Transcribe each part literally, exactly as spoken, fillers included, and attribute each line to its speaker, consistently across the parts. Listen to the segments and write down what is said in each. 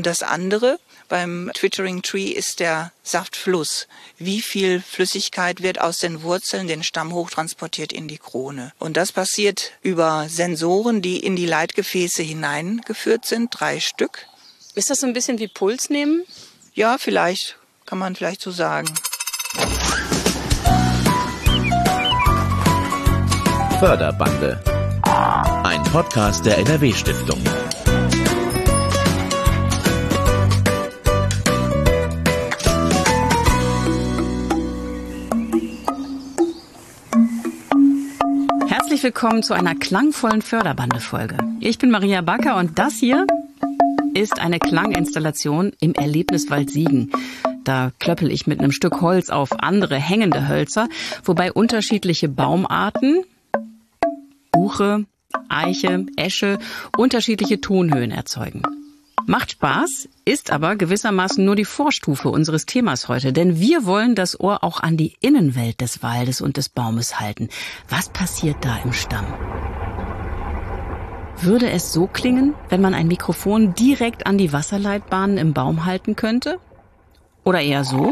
Speaker 1: Und das andere beim Twittering Tree ist der Saftfluss. Wie viel Flüssigkeit wird aus den Wurzeln den Stamm hochtransportiert in die Krone? Und das passiert über Sensoren, die in die Leitgefäße hineingeführt sind, drei Stück.
Speaker 2: Ist das so ein bisschen wie Puls nehmen?
Speaker 1: Ja, vielleicht, kann man vielleicht so sagen.
Speaker 3: Förderbande. Ein Podcast der N R W-Stiftung.
Speaker 2: Herzlich willkommen zu einer klangvollen Förderbande-Folge. Ich bin Maria Backer und das hier ist eine Klanginstallation im Erlebniswald Siegen. Da klöppel ich mit einem Stück Holz auf andere hängende Hölzer, wobei unterschiedliche Baumarten, Buche, Eiche, Esche, unterschiedliche Tonhöhen erzeugen. Macht Spaß, ist aber gewissermaßen nur die Vorstufe unseres Themas heute, denn wir wollen das Ohr auch an die Innenwelt des Waldes und des Baumes halten. Was passiert da im Stamm? Würde es so klingen, wenn man ein Mikrofon direkt an die Wasserleitbahnen im Baum halten könnte? Oder eher so?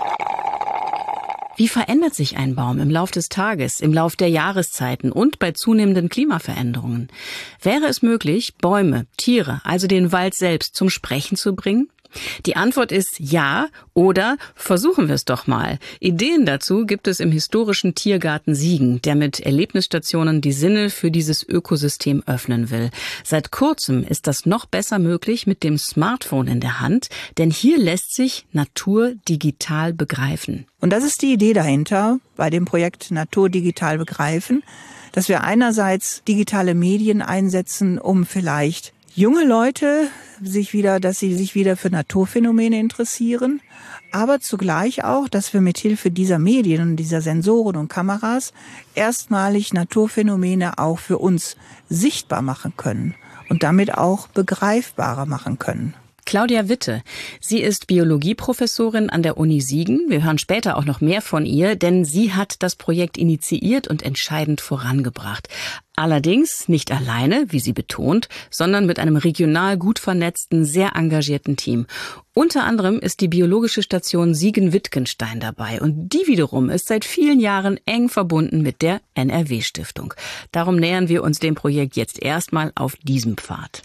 Speaker 2: Wie verändert sich ein Baum im Lauf des Tages, im Lauf der Jahreszeiten und bei zunehmenden Klimaveränderungen? Wäre es möglich, Bäume, Tiere, also den Wald selbst zum Sprechen zu bringen? Die Antwort ist ja, oder versuchen wir es doch mal. Ideen dazu gibt es im historischen Tiergarten Siegen, der mit Erlebnisstationen die Sinne für dieses Ökosystem öffnen will. Seit kurzem ist das noch besser möglich mit dem Smartphone in der Hand, denn hier lässt sich Natur digital begreifen.
Speaker 1: Und das ist die Idee dahinter bei dem Projekt Natur digital begreifen, dass wir einerseits digitale Medien einsetzen, um vielleicht junge Leute sich wieder, dass sie sich wieder für Naturphänomene interessieren, aber zugleich auch, dass wir mit Hilfe dieser Medien und dieser Sensoren und Kameras erstmalig Naturphänomene auch für uns sichtbar machen können und damit auch begreifbarer machen können.
Speaker 2: Claudia Witte. Sie ist Biologieprofessorin an der Uni Siegen. Wir hören später auch noch mehr von ihr, denn sie hat das Projekt initiiert und entscheidend vorangebracht. Allerdings nicht alleine, wie sie betont, sondern mit einem regional gut vernetzten, sehr engagierten Team. Unter anderem ist die biologische Station Siegen-Wittgenstein dabei und die wiederum ist seit vielen Jahren eng verbunden mit der N R W-Stiftung. Darum nähern wir uns dem Projekt jetzt erstmal auf diesem Pfad.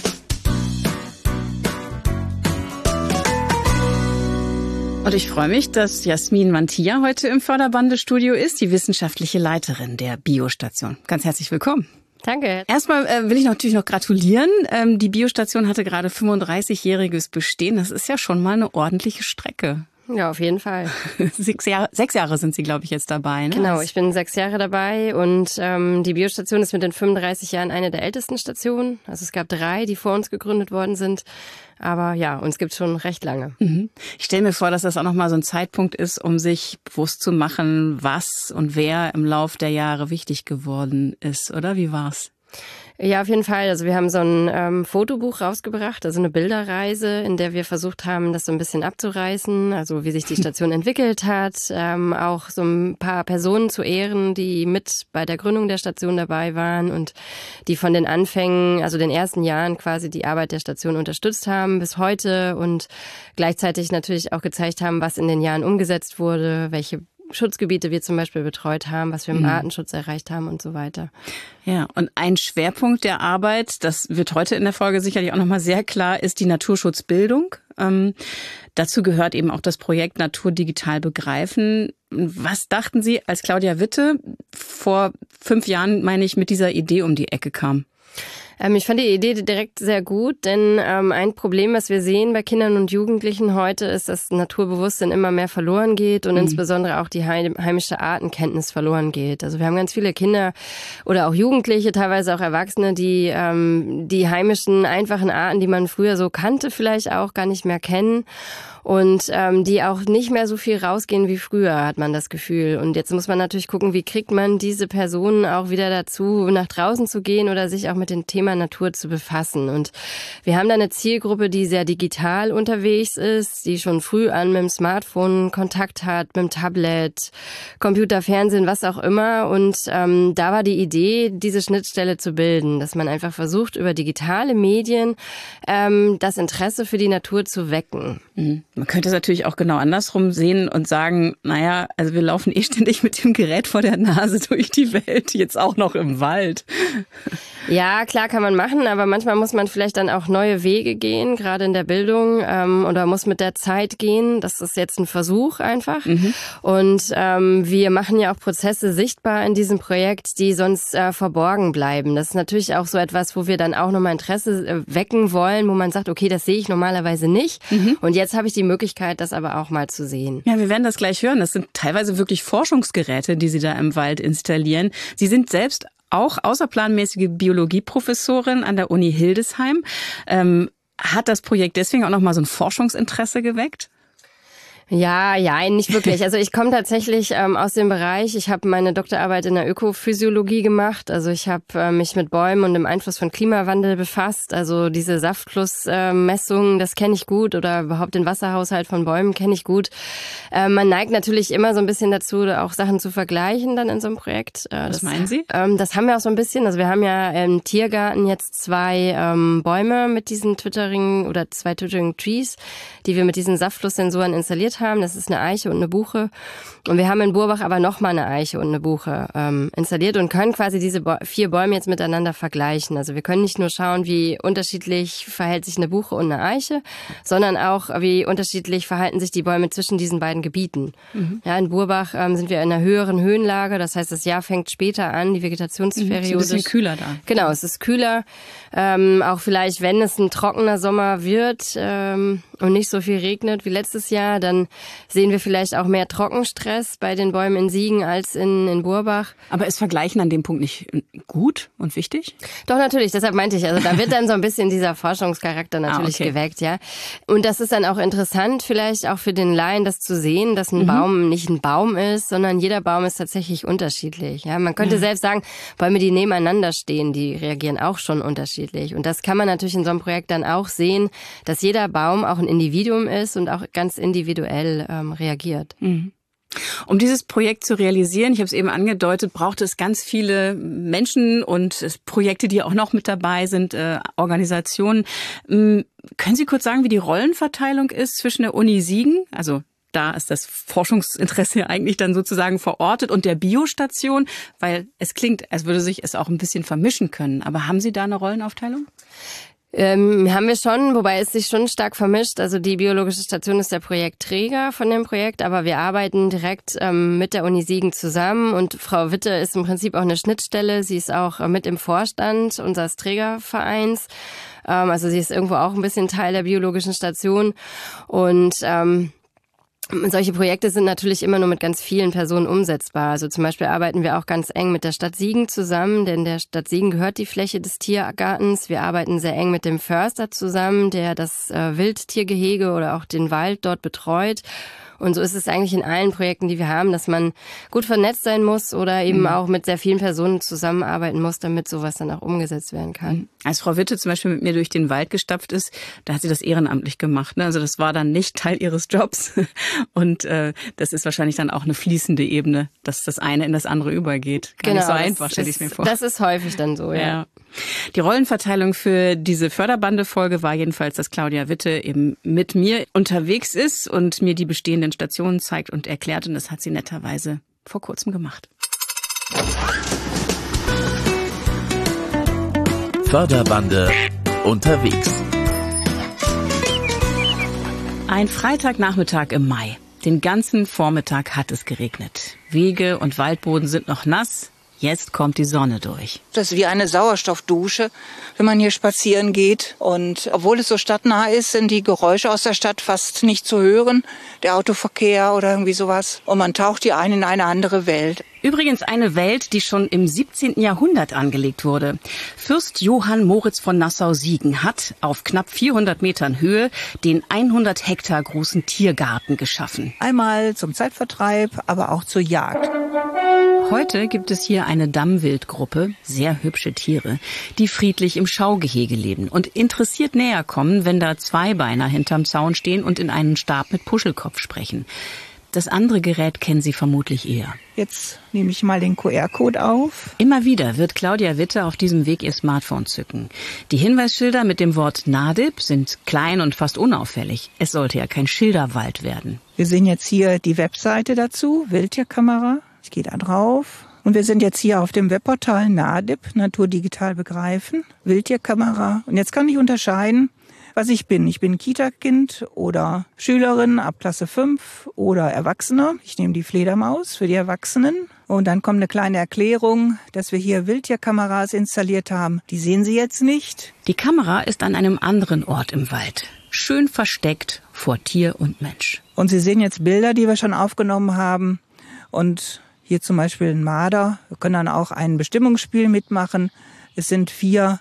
Speaker 2: Und ich freue mich, dass Jasmin Mantilla heute im Förderbande-Studio ist, die wissenschaftliche Leiterin der Biostation. Ganz herzlich willkommen.
Speaker 4: Danke.
Speaker 2: Erstmal äh, will ich natürlich noch gratulieren. Ähm, die Biostation hatte gerade fünfunddreißigjähriges Bestehen. Das ist ja schon mal eine ordentliche Strecke.
Speaker 4: Ja, auf jeden Fall.
Speaker 2: Sechs Jahre, sechs Jahre sind Sie, glaube ich, jetzt dabei, ne?
Speaker 4: Genau, ich bin sechs Jahre dabei und ähm, die Biostation ist mit den fünfunddreißig Jahren eine der ältesten Stationen. Also es gab drei, die vor uns gegründet worden sind. Aber ja, uns gibt's schon recht lange.
Speaker 2: Mhm. Ich stelle mir vor, dass das auch nochmal so ein Zeitpunkt ist, um sich bewusst zu machen, was und wer im Lauf der Jahre wichtig geworden ist, oder? Wie war's?
Speaker 4: Ja, auf jeden Fall. Also wir haben so ein ähm, Fotobuch rausgebracht, also eine Bilderreise, in der wir versucht haben, das so ein bisschen abzureißen, also wie sich die Station entwickelt hat, ähm, auch so ein paar Personen zu ehren, die mit bei der Gründung der Station dabei waren und die von den Anfängen, also den ersten Jahren quasi die Arbeit der Station unterstützt haben bis heute und gleichzeitig natürlich auch gezeigt haben, was in den Jahren umgesetzt wurde, welche Schutzgebiete wir zum Beispiel betreut haben, was wir im mhm. Artenschutz erreicht haben und so weiter.
Speaker 2: Ja, und ein Schwerpunkt der Arbeit, das wird heute in der Folge sicherlich auch nochmal sehr klar, ist die Naturschutzbildung. Ähm, dazu gehört eben auch das Projekt Natur digital begreifen. Was dachten Sie, als Claudia Witte vor fünf Jahren, meine ich, mit dieser Idee um die Ecke kam?
Speaker 4: Ähm, ich fand die Idee direkt sehr gut, denn ähm, ein Problem, was wir sehen bei Kindern und Jugendlichen heute, ist, dass Naturbewusstsein immer mehr verloren geht und mhm. insbesondere auch die heimische Artenkenntnis verloren geht. Also wir haben ganz viele Kinder oder auch Jugendliche, teilweise auch Erwachsene, die ähm, die heimischen, einfachen Arten, die man früher so kannte, vielleicht auch gar nicht mehr kennen. Und ähm, die auch nicht mehr so viel rausgehen wie früher, hat man das Gefühl. Und jetzt muss man natürlich gucken, wie kriegt man diese Personen auch wieder dazu, nach draußen zu gehen oder sich auch mit dem Thema Thema Natur zu befassen. Und wir haben da eine Zielgruppe, die sehr digital unterwegs ist, die schon früh an mit dem Smartphone Kontakt hat, mit dem Tablet, Computer, Fernsehen, was auch immer. Und ähm, da war die Idee, diese Schnittstelle zu bilden, dass man einfach versucht, über digitale Medien ähm, das Interesse für die Natur zu wecken.
Speaker 2: Mhm. Man könnte es natürlich auch genau andersrum sehen und sagen, naja, also wir laufen eh ständig mit dem Gerät vor der Nase durch die Welt, jetzt auch noch im Wald.
Speaker 4: Ja, klar kann man machen, aber manchmal muss man vielleicht dann auch neue Wege gehen, gerade in der Bildung, ähm, oder muss mit der Zeit gehen. Das ist jetzt ein Versuch einfach. Mhm. Und ähm, wir machen ja auch Prozesse sichtbar in diesem Projekt, die sonst äh, verborgen bleiben. Das ist natürlich auch so etwas, wo wir dann auch nochmal Interesse äh, wecken wollen, wo man sagt, okay, das sehe ich normalerweise nicht. Mhm. Und jetzt habe ich die Möglichkeit, das aber auch mal zu sehen.
Speaker 2: Ja, wir werden das gleich hören. Das sind teilweise wirklich Forschungsgeräte, die Sie da im Wald installieren. Sie sind selbst auch außerplanmäßige Biologieprofessorin an der Uni Hildesheim. Ähm, hat das Projekt deswegen auch nochmal so ein Forschungsinteresse geweckt?
Speaker 4: Ja, ja, nicht wirklich. Also ich komme tatsächlich ähm, aus dem Bereich, ich habe meine Doktorarbeit in der Ökophysiologie gemacht. Also ich habe äh, mich mit Bäumen und dem Einfluss von Klimawandel befasst. Also diese Saftflussmessungen, äh, das kenne ich gut, oder überhaupt den Wasserhaushalt von Bäumen kenne ich gut. Äh, man neigt natürlich immer so ein bisschen dazu, auch Sachen zu vergleichen dann in so einem Projekt.
Speaker 2: Äh, Was das, meinen Sie?
Speaker 4: Ähm, das haben wir auch so ein bisschen. Also wir haben ja im Tiergarten jetzt zwei ähm, Bäume mit diesen Twittering oder zwei Twittering Trees, die wir mit diesen Saftflusssensoren installiert haben. Das ist eine Eiche und eine Buche. Und wir haben in Burbach aber nochmal eine Eiche und eine Buche ähm, installiert und können quasi diese Bo- vier Bäume jetzt miteinander vergleichen. Also wir können nicht nur schauen, wie unterschiedlich verhält sich eine Buche und eine Eiche, sondern auch, wie unterschiedlich verhalten sich die Bäume zwischen diesen beiden Gebieten. Mhm. Ja, in Burbach ähm, sind wir in einer höheren Höhenlage. Das heißt, das Jahr fängt später an, die Vegetationsperiode.
Speaker 2: Mhm, ist ein bisschen kühler da.
Speaker 4: Genau, es ist kühler. Ähm, auch vielleicht, wenn es ein trockener Sommer wird ähm, und nicht so viel regnet wie letztes Jahr, dann sehen wir vielleicht auch mehr Trockenstress bei den Bäumen in Siegen als in, in Burbach.
Speaker 2: Aber ist Vergleichen an dem Punkt nicht gut und wichtig?
Speaker 4: Doch, natürlich. Deshalb meinte ich, also da wird dann so ein bisschen dieser Forschungscharakter natürlich ah, okay. geweckt, ja. Und das ist dann auch interessant, vielleicht auch für den Laien, das zu sehen, dass ein mhm. Baum nicht ein Baum ist, sondern jeder Baum ist tatsächlich unterschiedlich. Ja, man könnte ja. selbst sagen, Bäume, die nebeneinander stehen, die reagieren auch schon unterschiedlich. Und das kann man natürlich in so einem Projekt dann auch sehen, dass jeder Baum auch ein Individuum ist und auch ganz individuell ähm, reagiert.
Speaker 2: Mhm. Um dieses Projekt zu realisieren, ich habe es eben angedeutet, braucht es ganz viele Menschen und Projekte, die auch noch mit dabei sind, äh, Organisationen. Ähm, können Sie kurz sagen, wie die Rollenverteilung ist zwischen der Uni Siegen, also da ist das Forschungsinteresse eigentlich dann sozusagen verortet, und der Biostation, weil es klingt, als würde sich es auch ein bisschen vermischen können. Aber haben Sie da eine Rollenaufteilung?
Speaker 4: Ähm, haben wir schon, wobei es sich schon stark vermischt. Also die Biologische Station ist der Projektträger von dem Projekt, aber wir arbeiten direkt ähm, mit der Uni Siegen zusammen, und Frau Witte ist im Prinzip auch eine Schnittstelle. Sie ist auch äh, mit im Vorstand unseres Trägervereins. Ähm, also sie ist irgendwo auch ein bisschen Teil der Biologischen Station, und ähm, solche Projekte sind natürlich immer nur mit ganz vielen Personen umsetzbar. Also zum Beispiel arbeiten wir auch ganz eng mit der Stadt Siegen zusammen, denn der Stadt Siegen gehört die Fläche des Tiergartens. Wir arbeiten sehr eng mit dem Förster zusammen, der das äh, Wildtiergehege oder auch den Wald dort betreut. Und so ist es eigentlich in allen Projekten, die wir haben, dass man gut vernetzt sein muss oder eben mhm. auch mit sehr vielen Personen zusammenarbeiten muss, damit sowas dann auch umgesetzt werden kann.
Speaker 2: Als Frau Witte zum Beispiel mit mir durch den Wald gestapft ist, da hat sie das ehrenamtlich gemacht. Ne? Also das war dann nicht Teil ihres Jobs. Und äh, das ist wahrscheinlich dann auch eine fließende Ebene, dass das eine in das andere übergeht. Gar
Speaker 4: genau,
Speaker 2: nicht so einfach, stelle ich mir vor.
Speaker 4: Das ist häufig dann so, ja.
Speaker 2: ja. Die Rollenverteilung für diese Förderbande-Folge war jedenfalls, dass Claudia Witte eben mit mir unterwegs ist und mir die bestehenden Stationen zeigt und erklärt. Und das hat sie netterweise vor kurzem gemacht.
Speaker 3: Förderbande unterwegs.
Speaker 2: Ein Freitagnachmittag im Mai. Den ganzen Vormittag hat es geregnet. Wege und Waldboden sind noch nass. Jetzt kommt die Sonne durch.
Speaker 1: Das ist wie eine Sauerstoffdusche, wenn man hier spazieren geht. Und obwohl es so stadtnah ist, sind die Geräusche aus der Stadt fast nicht zu hören. Der Autoverkehr oder irgendwie sowas. Und man taucht hier ein in eine andere Welt.
Speaker 2: Übrigens eine Welt, die schon im siebzehnten Jahrhundert angelegt wurde. Fürst Johann Moritz von Nassau-Siegen hat auf knapp vierhundert Metern Höhe den hundert Hektar großen Tiergarten geschaffen.
Speaker 1: Einmal zum Zeitvertreib, aber auch zur Jagd.
Speaker 2: Heute gibt es hier eine Dammwildgruppe, sehr hübsche Tiere, die friedlich im Schaugehege leben und interessiert näher kommen, wenn da Zweibeiner hinterm Zaun stehen und in einen Stab mit Puschelkopf sprechen. Das andere Gerät kennen Sie vermutlich eher.
Speaker 1: Jetzt nehme ich mal den Q R-Code auf.
Speaker 2: Immer wieder wird Claudia Witte auf diesem Weg ihr Smartphone zücken. Die Hinweisschilder mit dem Wort NADIP sind klein und fast unauffällig. Es sollte ja kein Schilderwald werden.
Speaker 1: Wir sehen jetzt hier die Webseite dazu, Wildtierkamera. Ich gehe da drauf. Und wir sind jetzt hier auf dem Webportal NADIP, Natur digital begreifen, Wildtierkamera. Und jetzt kann ich unterscheiden, was ich bin. Ich bin Kita-Kind oder Schülerin ab Klasse fünf oder Erwachsene. Ich nehme die Fledermaus für die Erwachsenen. Und dann kommt eine kleine Erklärung, dass wir hier Wildtierkameras installiert haben. Die sehen Sie jetzt nicht.
Speaker 2: Die Kamera ist an einem anderen Ort im Wald. Schön versteckt vor Tier und Mensch.
Speaker 1: Und Sie sehen jetzt Bilder, die wir schon aufgenommen haben. Und hier zum Beispiel ein Marder. Wir können dann auch ein Bestimmungsspiel mitmachen. Es sind vier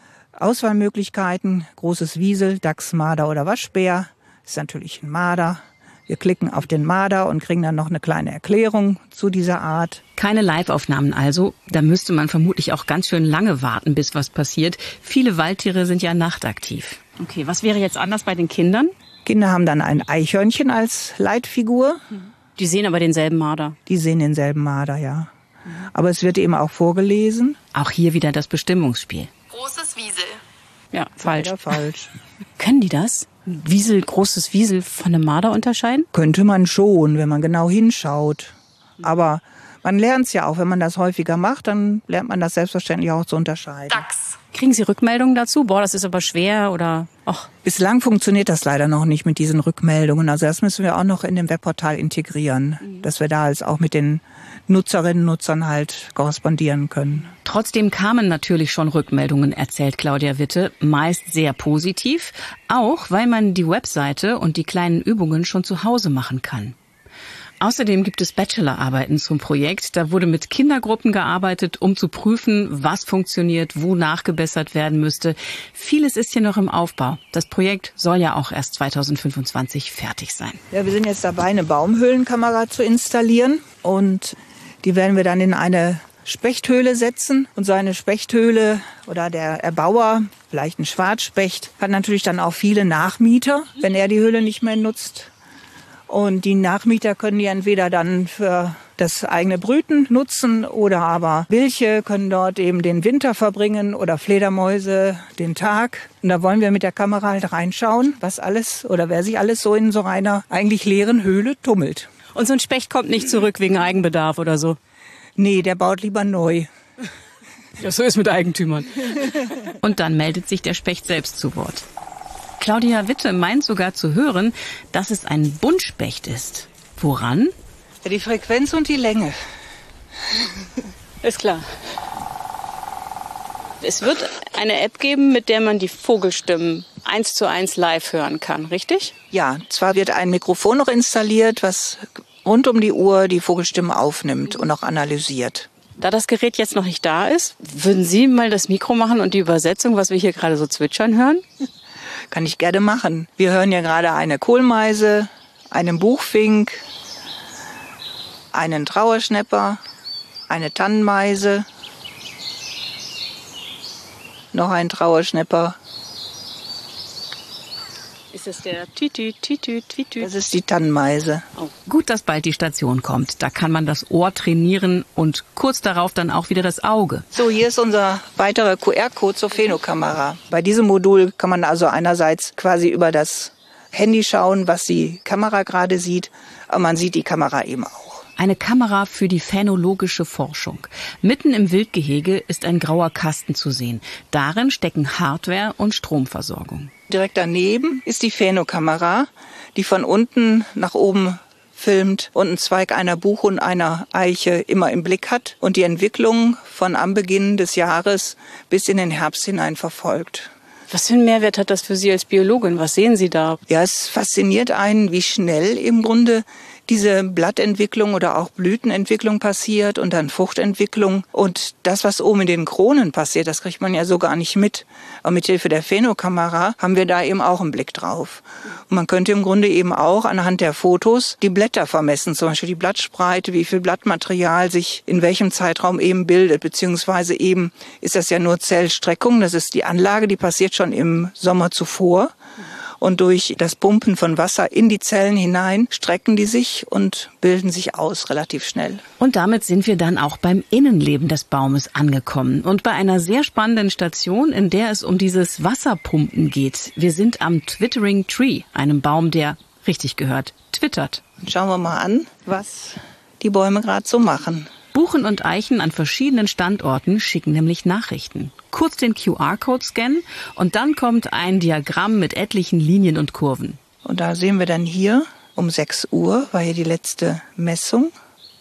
Speaker 1: Auswahlmöglichkeiten, großes Wiesel, Dachs, Marder oder Waschbär. Das ist natürlich ein Marder. Wir klicken auf den Marder und kriegen dann noch eine kleine Erklärung zu dieser Art.
Speaker 2: Keine Live-Aufnahmen also. Da müsste man vermutlich auch ganz schön lange warten, bis was passiert. Viele Waldtiere sind ja nachtaktiv. Okay, was wäre jetzt anders bei den Kindern?
Speaker 1: Kinder haben dann ein Eichhörnchen als Leitfigur.
Speaker 2: Die sehen aber denselben Marder.
Speaker 1: Die sehen denselben Marder, ja. Aber es wird eben auch vorgelesen.
Speaker 2: Auch hier wieder das Bestimmungsspiel.
Speaker 5: Großes Wiesel.
Speaker 2: Ja, falsch.
Speaker 1: Oder falsch.
Speaker 2: Können die das? Wiesel, großes Wiesel von einem Marder unterscheiden?
Speaker 1: Könnte man schon, wenn man genau hinschaut. Aber man lernt es ja auch. Wenn man das häufiger macht, dann lernt man das selbstverständlich auch zu unterscheiden.
Speaker 5: Dachs.
Speaker 2: Kriegen Sie Rückmeldungen dazu? Boah, das ist aber schwer oder... Och.
Speaker 1: Bislang funktioniert das leider noch nicht mit diesen Rückmeldungen. Also das müssen wir auch noch in dem Webportal integrieren, mhm. dass wir da jetzt auch mit den Nutzerinnen und Nutzern halt korrespondieren können.
Speaker 2: Trotzdem kamen natürlich schon Rückmeldungen, erzählt Claudia Witte, meist sehr positiv, auch weil man die Webseite und die kleinen Übungen schon zu Hause machen kann. Außerdem gibt es Bachelorarbeiten zum Projekt. Da wurde mit Kindergruppen gearbeitet, um zu prüfen, was funktioniert, wo nachgebessert werden müsste. Vieles ist hier noch im Aufbau. Das Projekt soll ja auch erst zweitausendfünfundzwanzig fertig sein.
Speaker 1: Ja, wir sind jetzt dabei, eine Baumhöhlenkamera zu installieren. Und die werden wir dann in eine Spechthöhle setzen. Und so eine Spechthöhle oder der Erbauer, vielleicht ein Schwarzspecht, hat natürlich dann auch viele Nachmieter, wenn er die Höhle nicht mehr nutzt. Und die Nachmieter können die entweder dann für das eigene Brüten nutzen oder aber Wilche können dort eben den Winter verbringen oder Fledermäuse den Tag. Und da wollen wir mit der Kamera halt reinschauen, was alles oder wer sich alles so in so einer eigentlich leeren Höhle tummelt.
Speaker 2: Und so ein Specht kommt nicht zurück wegen Eigenbedarf oder so?
Speaker 1: Nee, der baut lieber neu.
Speaker 2: Ja, so ist mit Eigentümern. Und dann meldet sich der Specht selbst zu Wort. Claudia Witte meint sogar zu hören, dass es ein Buntspecht ist. Woran?
Speaker 1: Ja, die Frequenz und die Länge.
Speaker 6: Ist klar. Es wird eine App geben, mit der man die Vogelstimmen eins zu eins live hören kann, richtig?
Speaker 1: Ja, zwar wird ein Mikrofon noch installiert, was rund um die Uhr die Vogelstimmen aufnimmt und auch analysiert.
Speaker 6: Da das Gerät jetzt noch nicht da ist, würden Sie mal das Mikro machen und die Übersetzung, was wir hier gerade so zwitschern hören?
Speaker 1: Kann ich gerne machen. Wir hören ja gerade eine Kohlmeise, einen Buchfink, einen Trauerschnäpper, eine Tannenmeise, noch ein Trauerschnäpper.
Speaker 6: Ist das der Tütü, Tütü, Tütü?
Speaker 1: Das ist die Tannenmeise.
Speaker 2: Oh. Gut, dass bald die Station kommt. Da kann man das Ohr trainieren und kurz darauf dann auch wieder das Auge.
Speaker 1: So, hier ist unser weiterer Q R-Code zur Phänokamera. Bei diesem Modul kann man also einerseits quasi über das Handy schauen, was die Kamera gerade sieht, aber man sieht die Kamera eben auch.
Speaker 2: Eine Kamera für die phänologische Forschung. Mitten im Wildgehege ist ein grauer Kasten zu sehen. Darin stecken Hardware und Stromversorgung.
Speaker 1: Direkt daneben ist die Phänokamera, die von unten nach oben filmt und einen Zweig einer Buche und einer Eiche immer im Blick hat und die Entwicklung von am Beginn des Jahres bis in den Herbst hinein verfolgt.
Speaker 6: Was für einen Mehrwert hat das für Sie als Biologin? Was sehen Sie da?
Speaker 1: Ja, es fasziniert einen, wie schnell im Grunde diese Blattentwicklung oder auch Blütenentwicklung passiert und dann Fruchtentwicklung. Und das, was oben in den Kronen passiert, das kriegt man ja so gar nicht mit. Aber mit Hilfe der Phänokamera haben wir da eben auch einen Blick drauf. Und man könnte im Grunde eben auch anhand der Fotos die Blätter vermessen, zum Beispiel die Blattspreite, wie viel Blattmaterial sich in welchem Zeitraum eben bildet, beziehungsweise eben ist das ja nur Zellstreckung, das ist die Anlage, die passiert schon im Sommer zuvor. Und durch das Pumpen von Wasser in die Zellen hinein strecken die sich und bilden sich aus relativ schnell.
Speaker 2: Und damit sind wir dann auch beim Innenleben des Baumes angekommen. Und bei einer sehr spannenden Station, in der es um dieses Wasserpumpen geht. Wir sind am Twittering Tree, einem Baum, der, richtig gehört, twittert.
Speaker 1: Schauen wir mal an, was die Bäume gerade so machen.
Speaker 2: Buchen und Eichen an verschiedenen Standorten schicken nämlich Nachrichten. Kurz den Q R-Code scannen und dann kommt ein Diagramm mit etlichen Linien und Kurven.
Speaker 1: Und da sehen wir dann hier um sechs Uhr war hier die letzte Messung.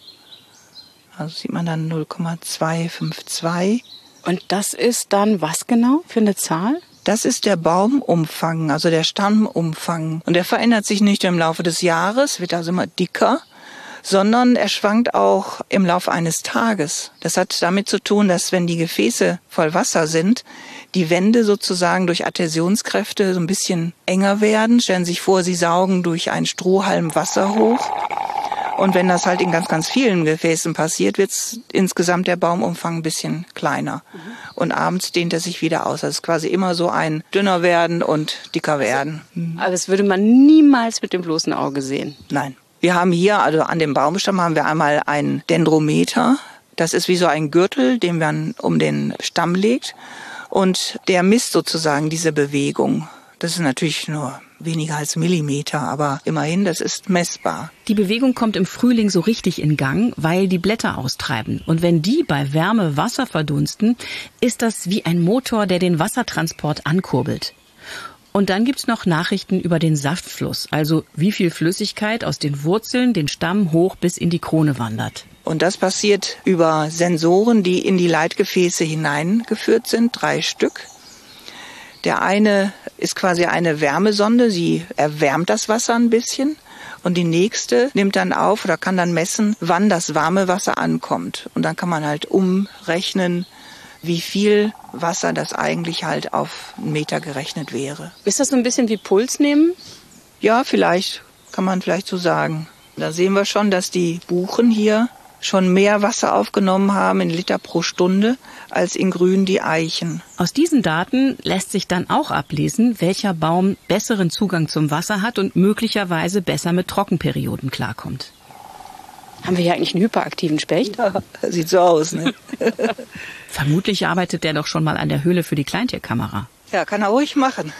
Speaker 1: Also sieht man dann null Komma zwei fünf zwei.
Speaker 6: Und das ist dann was genau für eine Zahl?
Speaker 1: Das ist der Baumumfang, also der Stammumfang. Und der verändert sich nicht im Laufe des Jahres, wird also immer dicker, sondern er schwankt auch im Laufe eines Tages. Das hat damit zu tun, dass wenn die Gefäße voll Wasser sind, die Wände sozusagen durch Adhäsionskräfte so ein bisschen enger werden. Stellen Sie sich vor, Sie saugen durch einen Strohhalm Wasser hoch. Und wenn das halt in ganz, ganz vielen Gefäßen passiert, wird insgesamt der Baumumfang ein bisschen kleiner. Und abends dehnt er sich wieder aus. Also es ist quasi immer so ein dünner werden und dicker werden.
Speaker 6: Aber das würde man niemals mit dem bloßen Auge sehen.
Speaker 1: Nein. Wir haben hier, also an dem Baumstamm haben wir einmal einen Dendrometer. Das ist wie so ein Gürtel, den man um den Stamm legt. Und der misst sozusagen diese Bewegung. Das ist natürlich nur weniger als Millimeter, aber immerhin, das ist messbar.
Speaker 2: Die Bewegung kommt im Frühling so richtig in Gang, weil die Blätter austreiben. Und wenn die bei Wärme Wasser verdunsten, ist das wie ein Motor, der den Wassertransport ankurbelt. Und dann gibt's noch Nachrichten über den Saftfluss, also wie viel Flüssigkeit aus den Wurzeln den Stamm hoch bis in die Krone wandert.
Speaker 1: Und das passiert über Sensoren, die in die Leitgefäße hineingeführt sind, drei Stück. Der eine ist quasi eine Wärmesonde, sie erwärmt das Wasser ein bisschen. Und die nächste nimmt dann auf oder kann dann messen, wann das warme Wasser ankommt. Und dann kann man halt umrechnen, wie viel Wasser das eigentlich halt auf einen Meter gerechnet wäre.
Speaker 6: Ist das so ein bisschen wie Puls nehmen?
Speaker 1: Ja, vielleicht, kann man vielleicht so sagen. Da sehen wir schon, dass die Buchen hier schon mehr Wasser aufgenommen haben in Liter pro Stunde als in Grün die Eichen.
Speaker 2: Aus diesen Daten lässt sich dann auch ablesen, welcher Baum besseren Zugang zum Wasser hat und möglicherweise besser mit Trockenperioden klarkommt.
Speaker 6: Haben wir hier eigentlich einen hyperaktiven Specht?
Speaker 1: Ja, sieht so aus, ne?
Speaker 2: Vermutlich arbeitet der doch schon mal an der Höhle für die Kleintierkamera.
Speaker 1: Ja, kann er ruhig machen.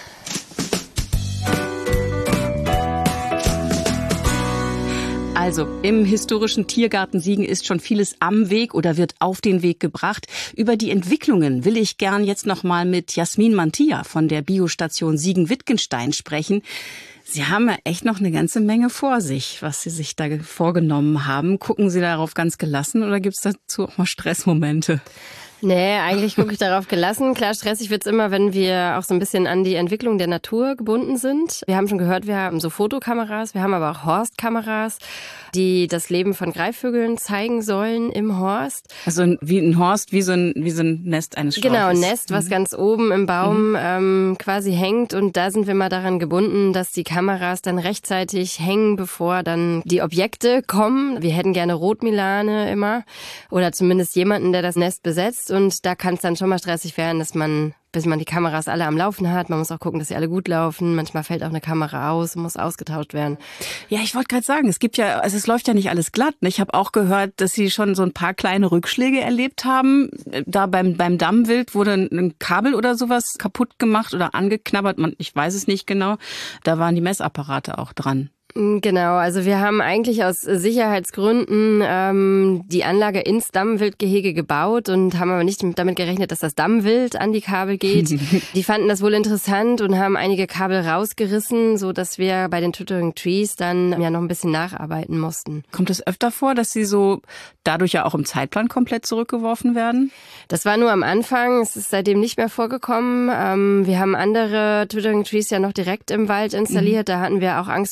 Speaker 2: Also, im historischen Tiergarten Siegen ist schon vieles am Weg oder wird auf den Weg gebracht. Über die Entwicklungen will ich gern jetzt noch mal mit Jasmin Mantilla von der Biostation Siegen-Wittgenstein sprechen. Sie haben ja echt noch eine ganze Menge vor sich, was Sie sich da vorgenommen haben. Gucken Sie darauf ganz gelassen oder gibt es dazu auch mal Stressmomente?
Speaker 4: Nee, eigentlich gucke ich darauf gelassen. Klar, stressig wird's immer, wenn wir auch so ein bisschen an die Entwicklung der Natur gebunden sind. Wir haben schon gehört, wir haben so Fotokameras, wir haben aber auch Horstkameras, die das Leben von Greifvögeln zeigen sollen im Horst.
Speaker 2: Also wie ein Horst, wie so ein, wie so ein Nest eines Strauches.
Speaker 4: Genau, ein Nest, was mhm. ganz oben im Baum mhm. ähm, quasi hängt. Und da sind wir mal daran gebunden, dass die Kameras dann rechtzeitig hängen, bevor dann die Objekte kommen. Wir hätten gerne Rotmilane immer oder zumindest jemanden, der das Nest besetzt. Und da kann es dann schon mal stressig werden, dass man, bis man die Kameras alle am Laufen hat. Man muss auch gucken, dass sie alle gut laufen. Manchmal fällt auch eine Kamera aus und muss ausgetauscht werden.
Speaker 2: Ja, ich wollte gerade sagen, es gibt ja, also es läuft ja nicht alles glatt. Ich habe auch gehört, dass Sie schon so ein paar kleine Rückschläge erlebt haben. Da beim beim Dammwild wurde ein Kabel oder sowas kaputt gemacht oder angeknabbert. Man, ich weiß es nicht genau. Da waren die Messapparate auch dran.
Speaker 4: Genau, also wir haben eigentlich aus Sicherheitsgründen ähm, die Anlage ins Dammwildgehege gebaut und haben aber nicht damit gerechnet, dass das Dammwild an die Kabel geht. Die fanden das wohl interessant und haben einige Kabel rausgerissen, so dass wir bei den Twittering Trees dann ja noch ein bisschen nacharbeiten mussten.
Speaker 2: Kommt es öfter vor, dass Sie so dadurch ja auch im Zeitplan komplett zurückgeworfen werden?
Speaker 4: Das war nur am Anfang, es ist seitdem nicht mehr vorgekommen. Ähm, wir haben andere Twittering Trees ja noch direkt im Wald installiert, mhm. da hatten wir auch Angst vor Wildschweinen.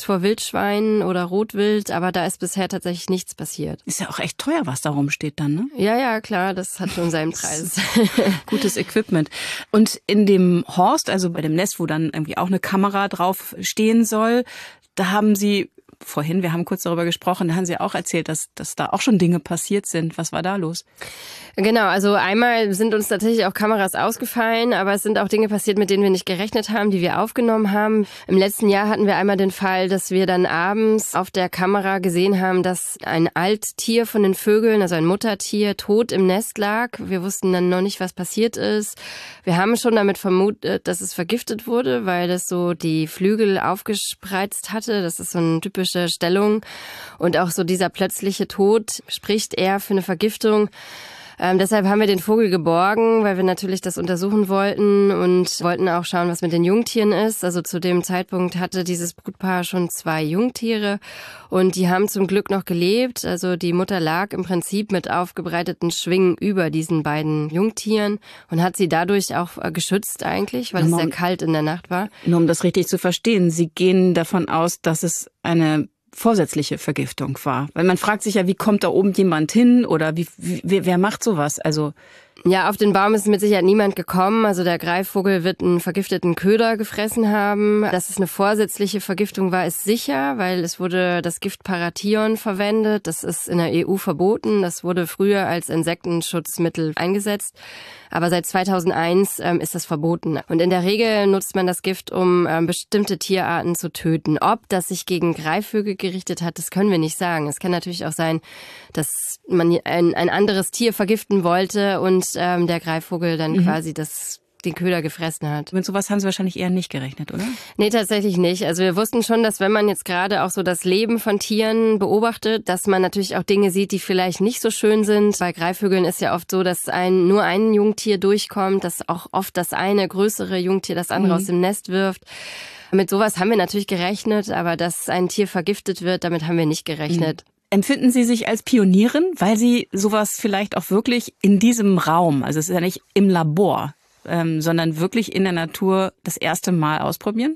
Speaker 4: Wildschwein oder Rotwild, aber da ist bisher tatsächlich nichts passiert.
Speaker 2: Ist ja auch echt teuer, was da rumsteht dann, ne?
Speaker 4: Ja, ja, klar, das hat schon seinen Preis.
Speaker 2: Gutes Equipment. Und in dem Horst, also bei dem Nest, wo dann irgendwie auch eine Kamera drauf stehen soll, da haben Sie vorhin, wir haben kurz darüber gesprochen, da haben Sie auch erzählt, dass, dass da auch schon Dinge passiert sind. Was war da los?
Speaker 4: Genau, also einmal sind uns tatsächlich auch Kameras ausgefallen, aber es sind auch Dinge passiert, mit denen wir nicht gerechnet haben, die wir aufgenommen haben. Im letzten Jahr hatten wir einmal den Fall, dass wir dann abends auf der Kamera gesehen haben, dass ein Alttier von den Vögeln, also ein Muttertier, tot im Nest lag. Wir wussten dann noch nicht, was passiert ist. Wir haben schon damit vermutet, dass es vergiftet wurde, weil das so die Flügel aufgespreizt hatte. Das ist so eine typische Stellung. Und auch so dieser plötzliche Tod spricht eher für eine Vergiftung. Ähm, deshalb haben wir den Vogel geborgen, weil wir natürlich das untersuchen wollten und wollten auch schauen, was mit den Jungtieren ist. Also zu dem Zeitpunkt hatte dieses Brutpaar schon zwei Jungtiere und die haben zum Glück noch gelebt. Also die Mutter lag im Prinzip mit aufgebreiteten Schwingen über diesen beiden Jungtieren und hat sie dadurch auch geschützt eigentlich, weil es sehr kalt in der Nacht war.
Speaker 2: Nur um das richtig zu verstehen, Sie gehen davon aus, dass es eine vorsätzliche Vergiftung war. Weil man fragt sich ja, wie kommt da oben jemand hin oder wie, wie wer macht sowas? Also
Speaker 4: ja, auf den Baum ist mit Sicherheit niemand gekommen. Also der Greifvogel wird einen vergifteten Köder gefressen haben. Dass es eine vorsätzliche Vergiftung war, ist sicher, weil es wurde das Gift Parathion verwendet. Das ist in der E U verboten. Das wurde früher als Insektenschutzmittel eingesetzt. Aber seit zweitausendeins ähm, ist das verboten. Und in der Regel nutzt man das Gift, um ähm, bestimmte Tierarten zu töten. Ob das sich gegen Greifvögel gerichtet hat, das können wir nicht sagen. Es kann natürlich auch sein, dass man ein, ein anderes Tier vergiften wollte und ähm, der Greifvogel dann mhm. quasi das den Köder gefressen hat.
Speaker 2: Mit sowas haben Sie wahrscheinlich eher nicht gerechnet, oder?
Speaker 4: Nee, tatsächlich nicht. Also wir wussten schon, dass wenn man jetzt gerade auch so das Leben von Tieren beobachtet, dass man natürlich auch Dinge sieht, die vielleicht nicht so schön sind. Bei Greifvögeln ist ja oft so, dass ein nur ein Jungtier durchkommt, dass auch oft das eine größere Jungtier das andere mhm. aus dem Nest wirft. Mit sowas haben wir natürlich gerechnet, aber dass ein Tier vergiftet wird, damit haben wir nicht gerechnet.
Speaker 2: Mhm. Empfinden Sie sich als Pionierin, weil Sie sowas vielleicht auch wirklich in diesem Raum, also es ist ja nicht im Labor, ähm, sondern wirklich in der Natur das erste Mal ausprobieren?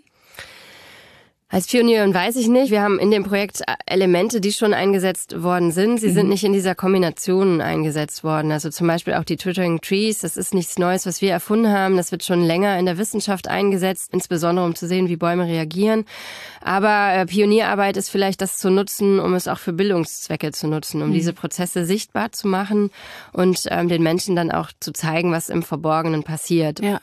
Speaker 4: Als Pionierin weiß ich nicht. Wir haben in dem Projekt Elemente, die schon eingesetzt worden sind. Sie mhm. sind nicht in dieser Kombination eingesetzt worden. Also zum Beispiel auch die Twittering Trees. Das ist nichts Neues, was wir erfunden haben. Das wird schon länger in der Wissenschaft eingesetzt, insbesondere um zu sehen, wie Bäume reagieren. Aber äh, Pionierarbeit ist vielleicht das zu nutzen, um es auch für Bildungszwecke zu nutzen, um mhm. diese Prozesse sichtbar zu machen und ähm, den Menschen dann auch zu zeigen, was im Verborgenen passiert.
Speaker 2: Ja.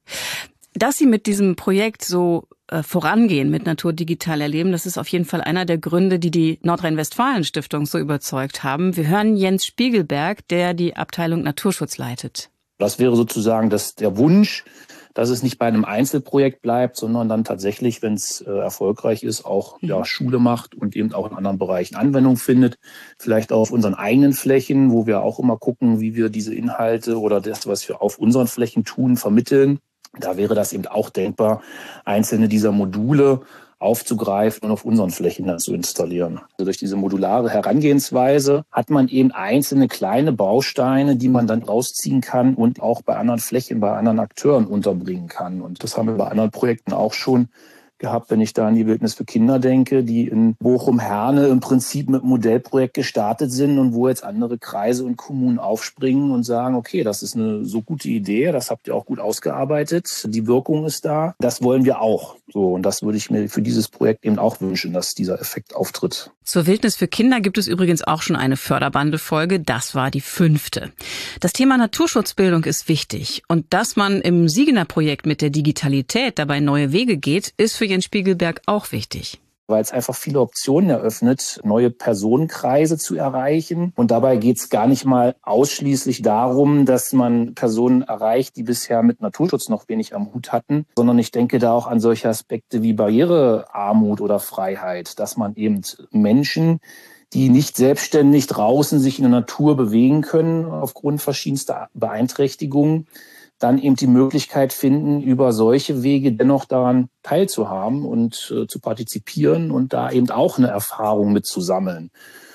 Speaker 2: Dass Sie mit diesem Projekt so äh, vorangehen, mit Natur digital erleben, das ist auf jeden Fall einer der Gründe, die die Nordrhein-Westfalen-Stiftung so überzeugt haben. Wir hören Jens Spiegelberg, der die Abteilung Naturschutz leitet.
Speaker 5: Das wäre sozusagen das, der Wunsch, dass es nicht bei einem Einzelprojekt bleibt, sondern dann tatsächlich, wenn es äh, erfolgreich ist, auch mhm. ja, Schule macht und eben auch in anderen Bereichen Anwendung findet. Vielleicht auch auf unseren eigenen Flächen, wo wir auch immer gucken, wie wir diese Inhalte oder das, was wir auf unseren Flächen tun, vermitteln. Da wäre das eben auch denkbar, einzelne dieser Module aufzugreifen und auf unseren Flächen dann zu installieren. Also durch diese modulare Herangehensweise hat man eben einzelne kleine Bausteine, die man dann rausziehen kann und auch bei anderen Flächen, bei anderen Akteuren unterbringen kann. Und das haben wir bei anderen Projekten auch schon gehabt, wenn ich da an die Wildnis für Kinder denke, die in Bochum-Herne im Prinzip mit einem Modellprojekt gestartet sind und wo jetzt andere Kreise und Kommunen aufspringen und sagen, okay, das ist eine so gute Idee, das habt ihr auch gut ausgearbeitet, die Wirkung ist da, das wollen wir auch. So, und das würde ich mir für dieses Projekt eben auch wünschen, dass dieser Effekt auftritt.
Speaker 2: Zur Wildnis für Kinder gibt es übrigens auch schon eine Förderbande-Folge, das war die fünfte. Das Thema Naturschutzbildung ist wichtig und dass man im Siegener-Projekt mit der Digitalität dabei neue Wege geht, ist für Jens Spiegelberg auch wichtig.
Speaker 5: Weil es einfach viele Optionen eröffnet, neue Personenkreise zu erreichen. Und dabei geht es gar nicht mal ausschließlich darum, dass man Personen erreicht, die bisher mit Naturschutz noch wenig am Hut hatten, sondern ich denke da auch an solche Aspekte wie Barrierearmut oder Freiheit, dass man eben Menschen, die nicht selbstständig draußen sich in der Natur bewegen können, aufgrund verschiedenster Beeinträchtigungen, dann eben die Möglichkeit finden, über solche Wege dennoch daran teilzuhaben und äh, zu partizipieren und da eben auch eine Erfahrung mitzusammeln.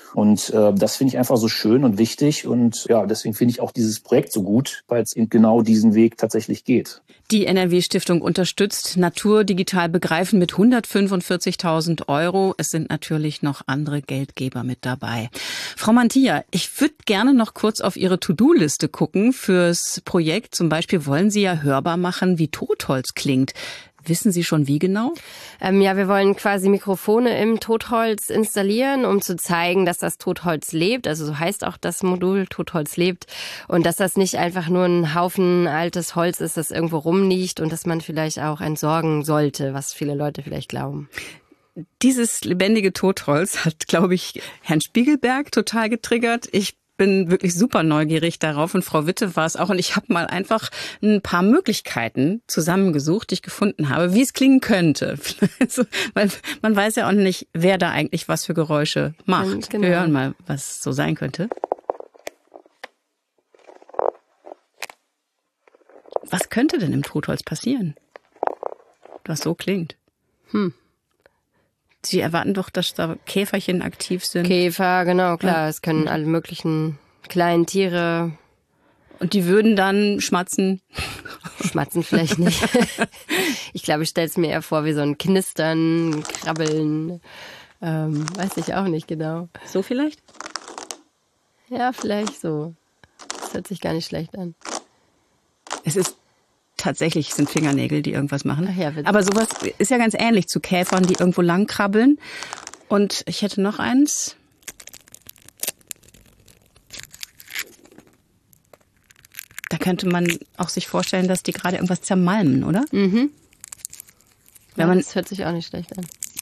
Speaker 5: Und äh, das finde ich einfach so schön und wichtig. Und ja, deswegen finde ich auch dieses Projekt so gut, weil es eben genau diesen Weg tatsächlich geht.
Speaker 2: Die N R W-Stiftung unterstützt Natur digital begreifen mit hundertfünfundvierzigtausend Euro. Es sind natürlich noch andere Geldgeber mit dabei. Frau Mantilla, ich würde gerne noch kurz auf Ihre To-Do-Liste gucken fürs Projekt. Zum Beispiel wollen Sie ja hörbar machen, wie Totholz klingt. Wissen Sie schon, wie genau?
Speaker 4: Ähm, ja, wir wollen quasi Mikrofone im Totholz installieren, um zu zeigen, dass das Totholz lebt. Also so heißt auch das Modul, Totholz lebt. Und dass das nicht einfach nur ein Haufen altes Holz ist, das irgendwo rumliegt und das man vielleicht auch entsorgen sollte, was viele Leute vielleicht glauben.
Speaker 2: Dieses lebendige Totholz hat, glaube ich, Herrn Spiegelberg total getriggert. Ich bin wirklich super neugierig darauf und Frau Witte war es auch. Und ich habe mal einfach ein paar Möglichkeiten zusammengesucht, die ich gefunden habe, wie es klingen könnte. Also, weil man weiß ja auch nicht, wer da eigentlich was für Geräusche macht. Genau. Wir hören mal, was so sein könnte. Was könnte denn im Totholz passieren, was so klingt? Hm. Sie erwarten doch, dass da Käferchen aktiv sind.
Speaker 4: Käfer, genau, klar. Ja. Es können alle möglichen kleinen Tiere.
Speaker 2: Und die würden dann schmatzen?
Speaker 4: Schmatzen vielleicht nicht. Ich glaube, ich stelle es mir eher vor wie so ein Knistern, Krabbeln. Ähm, weiß ich auch nicht genau.
Speaker 2: So vielleicht?
Speaker 4: Ja, vielleicht so. Das hört sich gar nicht schlecht an.
Speaker 2: Es ist tatsächlich sind Fingernägel, die irgendwas machen.
Speaker 4: Ach ja,
Speaker 2: aber sowas ist ja ganz ähnlich zu Käfern, die irgendwo lang krabbeln. Und ich hätte noch eins. Da könnte man auch sich vorstellen, dass die gerade irgendwas zermalmen, oder?
Speaker 4: Mhm.
Speaker 2: Wenn man,
Speaker 4: das hört sich auch nicht schlecht an.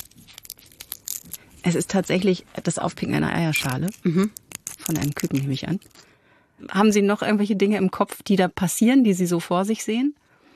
Speaker 2: Es ist tatsächlich das Aufpicken einer Eierschale. Mhm. Von einem Küken, nehme ich an. Haben Sie noch irgendwelche Dinge im Kopf, die da passieren, die Sie so vor sich sehen?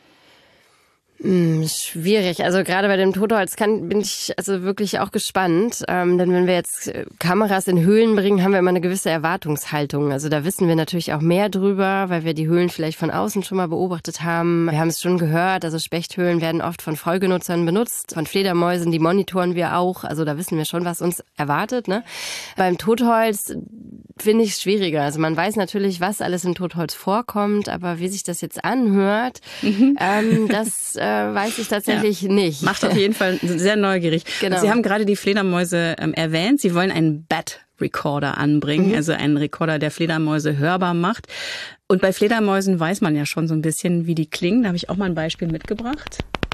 Speaker 4: Hm, schwierig. Also gerade bei dem Totholz kann, bin ich also wirklich auch gespannt. Ähm, denn wenn wir jetzt Kameras in Höhlen bringen, haben wir immer eine gewisse Erwartungshaltung. Also da wissen wir natürlich auch mehr drüber, weil wir die Höhlen vielleicht von außen schon mal beobachtet haben. Wir haben es schon gehört, also Spechthöhlen werden oft von Vollgenutzern benutzt, von Fledermäusen, die monitoren wir auch. Also da wissen wir schon, was uns erwartet. Ne? Beim Totholz finde ich es schwieriger. Also man weiß natürlich, was alles im Totholz vorkommt, aber wie sich das jetzt anhört, mhm. ähm, das äh, weiß ich tatsächlich ja. nicht.
Speaker 2: Macht auf jeden Fall sehr neugierig.
Speaker 4: Genau.
Speaker 2: Sie haben gerade die Fledermäuse ähm, erwähnt. Sie wollen einen Bat Recorder anbringen, mhm. also einen Rekorder, der Fledermäuse hörbar macht. Und bei Fledermäusen weiß man ja schon so ein bisschen, wie die klingen. Da habe ich auch mal ein Beispiel mitgebracht.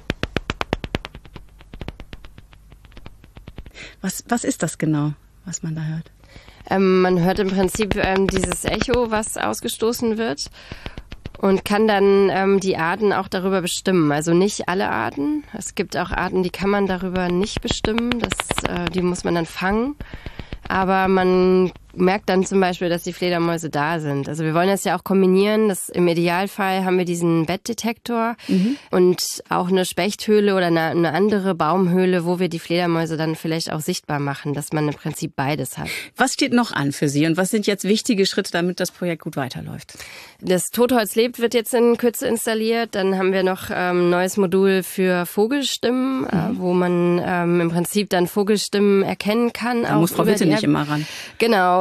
Speaker 2: Was, was ist das genau, was man da hört?
Speaker 4: Ähm, man hört im Prinzip ähm, dieses Echo, was ausgestoßen wird und kann dann ähm, die Arten auch darüber bestimmen. Also nicht alle Arten. Es gibt auch Arten, die kann man darüber nicht bestimmen. Das, äh, die muss man dann fangen. Aber man merkt dann zum Beispiel, dass die Fledermäuse da sind. Also wir wollen das ja auch kombinieren. Das, im Idealfall haben wir diesen Bettdetektor mhm. und auch eine Spechthöhle oder eine, eine andere Baumhöhle, wo wir die Fledermäuse dann vielleicht auch sichtbar machen, dass man im Prinzip beides hat.
Speaker 2: Was steht noch an für Sie und was sind jetzt wichtige Schritte, damit das Projekt gut weiterläuft?
Speaker 4: Das Totholz lebt wird jetzt in Kürze installiert. Dann haben wir noch ein ähm, neues Modul für Vogelstimmen, mhm. äh, wo man ähm, im Prinzip dann Vogelstimmen erkennen kann.
Speaker 2: Da muss Frau Witte nicht immer ran.
Speaker 4: Genau.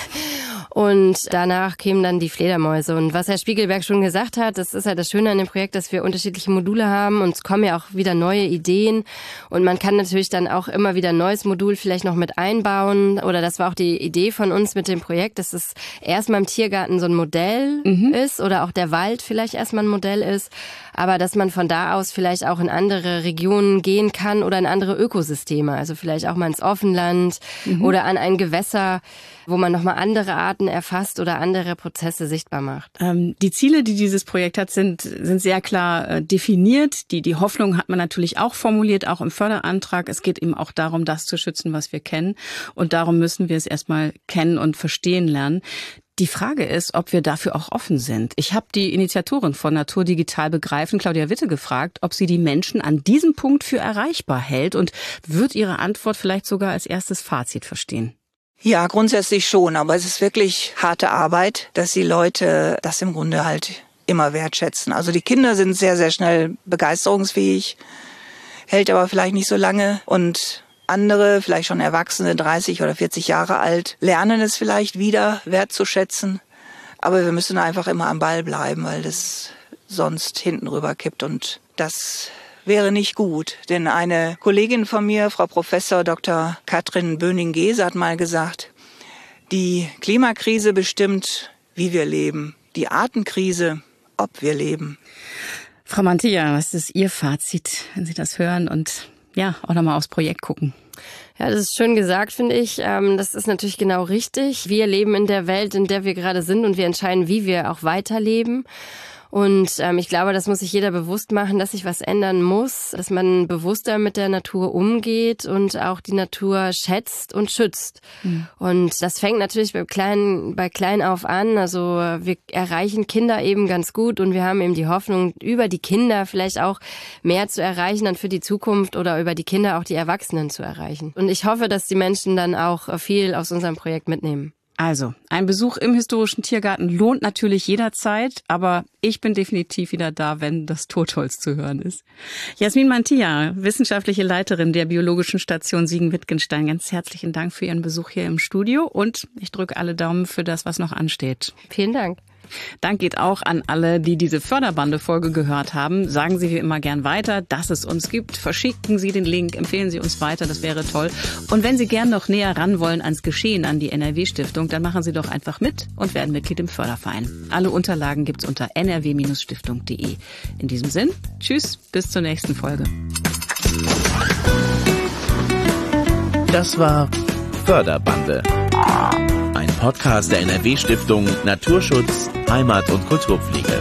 Speaker 4: Und danach kämen dann die Fledermäuse. Und was Herr Spiegelberg schon gesagt hat, das ist ja das Schöne an dem Projekt, dass wir unterschiedliche Module haben und es kommen ja auch wieder neue Ideen. Und man kann natürlich dann auch immer wieder ein neues Modul vielleicht noch mit einbauen. Oder das war auch die Idee von uns mit dem Projekt, dass es erstmal im Tiergarten so ein Modell mhm. ist oder auch der Wald vielleicht erstmal ein Modell ist. Aber dass man von da aus vielleicht auch in andere Regionen gehen kann oder in andere Ökosysteme. Also vielleicht auch mal ins Offenland mhm. oder an ein Gewässer, wo man nochmal andere Arten erfasst oder andere Prozesse sichtbar macht.
Speaker 2: Ähm, die Ziele, die dieses Projekt hat, sind, sind sehr klar äh, definiert. Die, die Hoffnung hat man natürlich auch formuliert, auch im Förderantrag. Es geht eben auch darum, das zu schützen, was wir kennen. Und darum müssen wir es erstmal kennen und verstehen lernen. Die Frage ist, ob wir dafür auch offen sind. Ich habe die Initiatorin von Natur digital begreifen, Claudia Witte, gefragt, ob sie die Menschen an diesem Punkt für erreichbar hält und wird ihre Antwort vielleicht sogar als erstes Fazit verstehen.
Speaker 1: Ja, grundsätzlich schon, aber es ist wirklich harte Arbeit, dass die Leute das im Grunde halt immer wertschätzen. Also die Kinder sind sehr, sehr schnell begeisterungsfähig, hält aber vielleicht nicht so lange und Andere, vielleicht schon Erwachsene, dreißig oder vierzig Jahre alt, lernen es vielleicht wieder wertzuschätzen. Aber wir müssen einfach immer am Ball bleiben, weil das sonst hinten rüber kippt. Und das wäre nicht gut. Denn eine Kollegin von mir, Frau Professor Doktor Katrin Böning-Gese, hat mal gesagt, die Klimakrise bestimmt, wie wir leben. Die Artenkrise, ob wir leben.
Speaker 2: Frau Mantilla, was ist Ihr Fazit, wenn Sie das hören und ja, auch nochmal aufs Projekt gucken?
Speaker 4: Ja, das ist schön gesagt, finde ich. Das ist natürlich genau richtig. Wir leben in der Welt, in der wir gerade sind und wir entscheiden, wie wir auch weiterleben. Und ähm, ich glaube, das muss sich jeder bewusst machen, dass sich was ändern muss, dass man bewusster mit der Natur umgeht und auch die Natur schätzt und schützt. Mhm. Und das fängt natürlich bei klein, bei klein auf an. Also wir erreichen Kinder eben ganz gut und wir haben eben die Hoffnung, über die Kinder vielleicht auch mehr zu erreichen, dann für die Zukunft oder über die Kinder auch die Erwachsenen zu erreichen. Und ich hoffe, dass die Menschen dann auch viel aus unserem Projekt mitnehmen.
Speaker 2: Also, ein Besuch im Historischen Tiergarten lohnt natürlich jederzeit, aber ich bin definitiv wieder da, wenn das Totholz zu hören ist. Jasmin Mantilla, wissenschaftliche Leiterin der Biologischen Station Siegen-Wittgenstein, ganz herzlichen Dank für Ihren Besuch hier im Studio und ich drücke alle Daumen für das, was noch ansteht.
Speaker 4: Vielen Dank.
Speaker 2: Dank geht auch an alle, die diese Förderbande-Folge gehört haben. Sagen Sie wie immer gern weiter, dass es uns gibt. Verschicken Sie den Link, empfehlen Sie uns weiter, das wäre toll. Und wenn Sie gern noch näher ran wollen ans Geschehen, an die N R W-Stiftung, dann machen Sie doch einfach mit und werden Mitglied im Förderverein. Alle Unterlagen gibt's unter n r w Bindestrich stiftung punkt d e. In diesem Sinn, tschüss, bis zur nächsten Folge.
Speaker 3: Das war Förderbande. Ein Podcast der N R W-Stiftung Naturschutz, Heimat und Kulturpflege.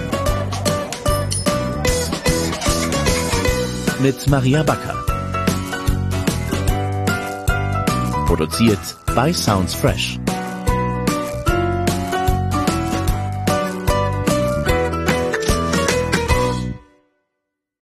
Speaker 3: Mit Maria Backer. Produziert bei Sounds Fresh.